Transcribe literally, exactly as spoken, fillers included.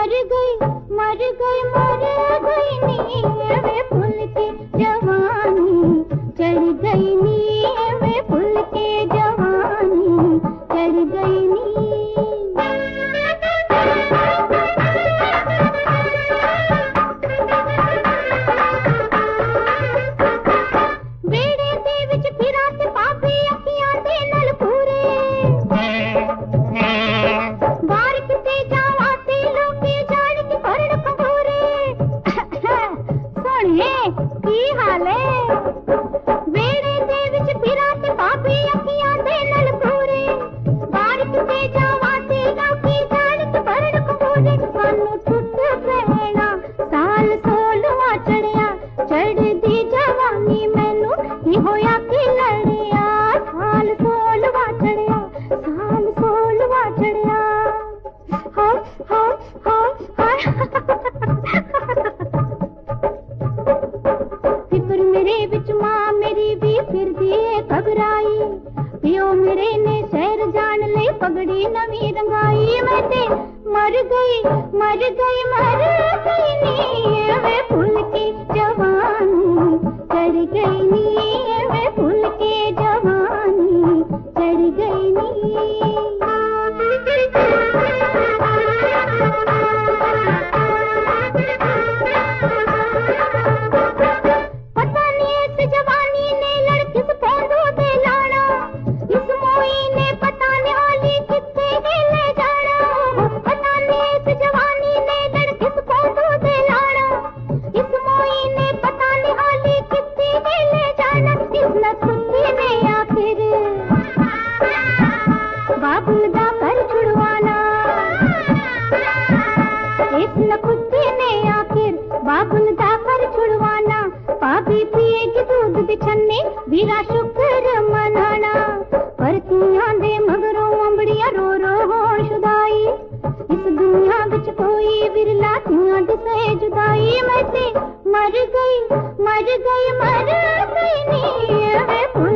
मर गई मर गई मर गई नी वे फूल के जवानी चढ़ गई नी वे फूल के जवानी चढ़ गई नी। मर गई मर गई मर गई नी वे फूल के जवानी चढ़ गई नी वे फूल के जवानी चढ़ गई नी। पता नहीं इस जवानी ने लड़की से पौधों दे लाना, इस मोई ने पता नहीं हाली कितने ही ले जाना। पता नहीं इस जवानी ने लड़की से पौधों दे लाना, इस मोई ने पता नहीं हाली कितने ही ले जाना। इस नखुंदी ने आखिर बाबुल दा कर छुड़वाना, इस नखुंदी ने आखिर बाबुल दा कर छुड़वाना। पापी पिएगी दूध बिछन्ने वीरा शुक्र मनाना, पर तियां दे मगरों अंबड़िया रो रो होण शुदाई। इस दुनिया बिच कोई विरला तियां दिसे जुदाई। मैं ते मर गई मर गई मर गई नी वे